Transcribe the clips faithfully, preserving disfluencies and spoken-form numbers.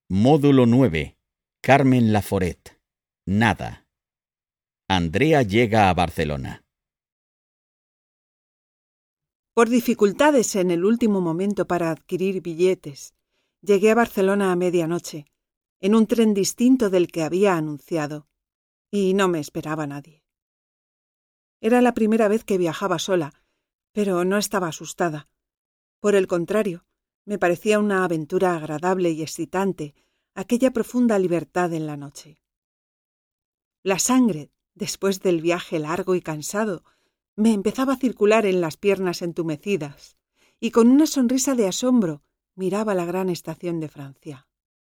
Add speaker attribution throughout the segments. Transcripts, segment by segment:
Speaker 1: Módulo nueve. Carmen Laforet. Nada. Andrea llega a Barcelona.
Speaker 2: Por dificultades en el último momento para adquirir billetes, llegué a Barcelona a medianoche, en un tren distinto del que había anunciado, y no me esperaba nadie. Era la primera vez que viajaba sola, pero no estaba asustada. Por el contrario, me parecía una aventura agradable y excitante, aquella profunda libertad en la noche. La sangre, después del viaje largo y cansado, me empezaba a circular en las piernas entumecidas, y con una sonrisa de asombro miraba la gran estación de Francia.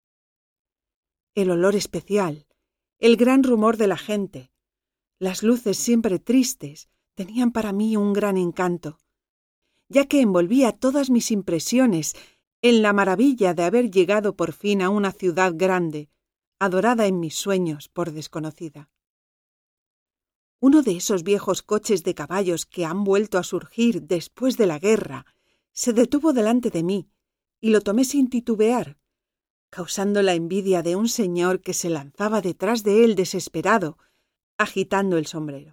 Speaker 2: El olor especial, el gran rumor de la gente, las luces siempre tristes, tenían para mí un gran encanto, ya que envolvía todas mis impresiones en la maravilla de haber llegado por fin a una ciudad grande, adorada en mis sueños por desconocida. Uno de esos viejos coches de caballos que han vuelto a surgir después de la guerra se detuvo delante de mí y lo tomé sin titubear, causando la envidia de un señor que se lanzaba detrás de él desesperado, agitando el sombrero.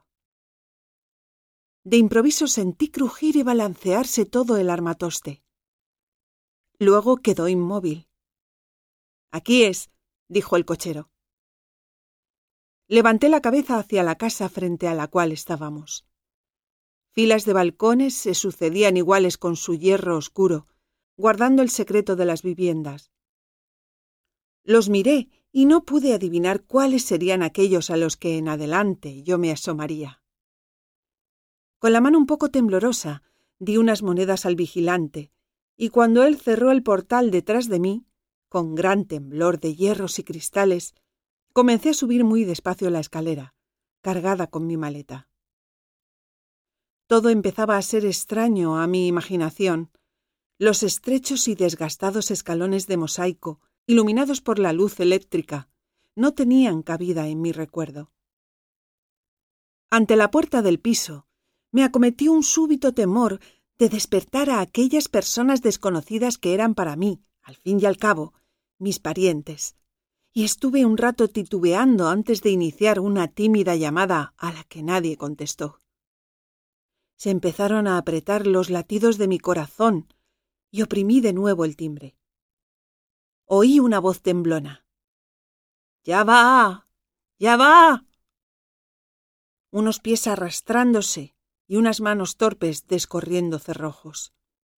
Speaker 2: De improviso sentí crujir y balancearse todo el armatoste. Luego quedó inmóvil. «Aquí es», dijo el cochero. Levanté la cabeza hacia la casa frente a la cual estábamos. Filas de balcones se sucedían iguales con su hierro oscuro, guardando el secreto de las viviendas. Los miré y no pude adivinar cuáles serían aquellos a los que en adelante yo me asomaría. Con la mano un poco temblorosa di unas monedas al vigilante, y cuando él cerró el portal detrás de mí, con gran temblor de hierros y cristales, comencé a subir muy despacio la escalera, cargada con mi maleta. Todo empezaba a ser extraño a mi imaginación. Los estrechos y desgastados escalones de mosaico, iluminados por la luz eléctrica, no tenían cabida en mi recuerdo. Ante la puerta del piso, me acometió un súbito temor de despertar a aquellas personas desconocidas que eran para mí, al fin y al cabo, mis parientes, y estuve un rato titubeando antes de iniciar una tímida llamada a la que nadie contestó. Se empezaron a apretar los latidos de mi corazón y oprimí de nuevo el timbre. Oí una voz temblona. «¡Ya va! ¡Ya va!» Unos pies arrastrándose y unas manos torpes descorriendo cerrojos.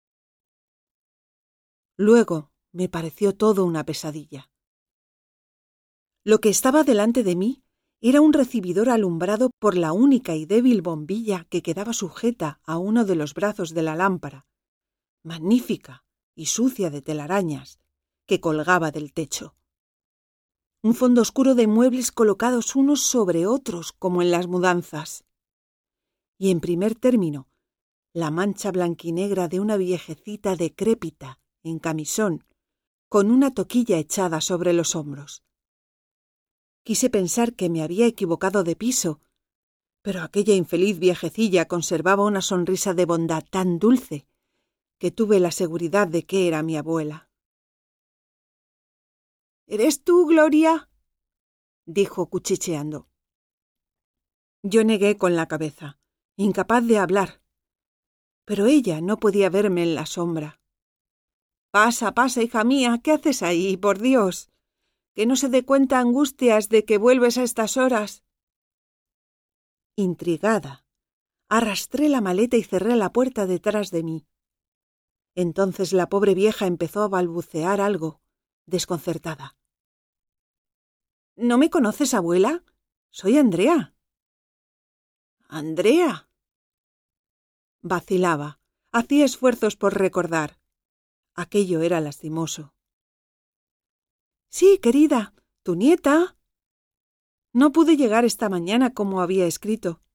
Speaker 2: Luego me pareció todo una pesadilla. Lo que estaba delante de mí era un recibidor alumbrado por la única y débil bombilla que quedaba sujeta a uno de los brazos de la lámpara, magnífica y sucia de telarañas, que colgaba del techo. Un fondo oscuro de muebles colocados unos sobre otros como en las mudanzas. Y en primer término, la mancha blanquinegra de una viejecita decrépita, en camisón, con una toquilla echada sobre los hombros. Quise pensar que me había equivocado de piso, pero aquella infeliz viejecilla conservaba una sonrisa de bondad tan dulce que tuve la seguridad de que era mi abuela. «¿Eres tú, Gloria?», dijo cuchicheando. Yo negué con la cabeza, incapaz de hablar, pero ella no podía verme en la sombra. «Pasa, pasa, hija mía, ¿qué haces ahí, por Dios? Que no se dé cuenta Angustias de que vuelves a estas horas». Intrigada, arrastré la maleta y cerré la puerta detrás de mí. Entonces la pobre vieja empezó a balbucear algo, desconcertada. «¿No me conoces, abuela? Soy Andrea». «¿Andrea?». Vacilaba, hacía esfuerzos por recordar. Aquello era lastimoso. «Sí, querida, tu nieta». No pude llegar esta mañana como había escrito.